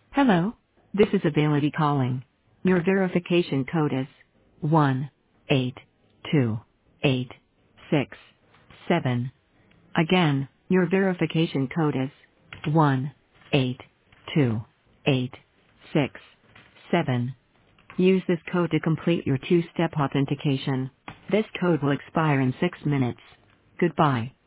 Hello. This is Availity calling. Your verification code is 18286. Again, your verification code is 18286. Use this code to complete your two-step authentication. This code will expire in 6 minutes. Goodbye.